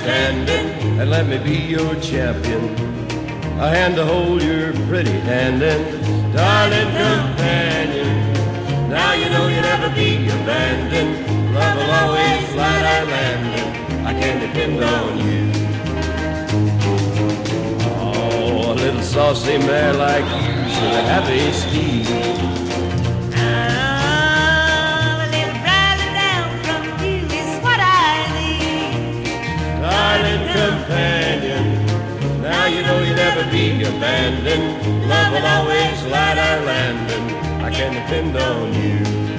standing, and let me be your champion. A hand to hold your pretty hand in, darling companion. Now you know you'll never be abandoned. Love will always light our landing. I can depend on you. Oh, a little saucy mare like you should have a steed. A little bridle down from you is what I need. Darling companion, now you know you'll never be abandoned. Love will always light our landing. I can depend on you.